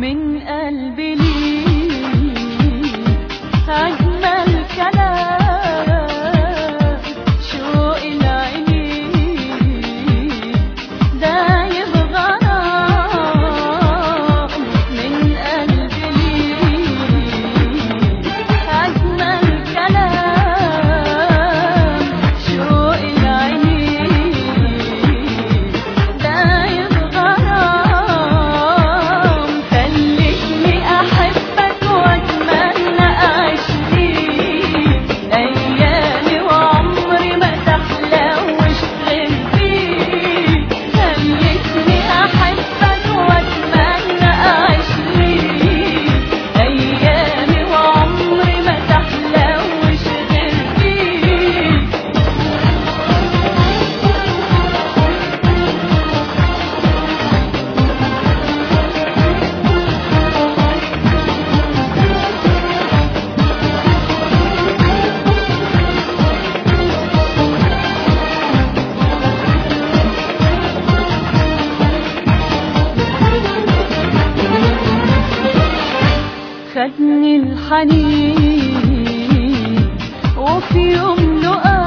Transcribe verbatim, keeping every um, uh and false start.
من قلبي ليك أجمل كلام، شوق العينين دايب غرام. من قلبي ليك أجمل كلام، شوق العينين دايب غرام. خلتني أحبك وأتمنى أعيش ليك أيامي وعمري ما تحلوش غير فيك. خلتني أحبك وأتمنى أعيش ليك أيامي وعمري ما تحلوش غير فيك. خدني الحنين وفي يوم لقاك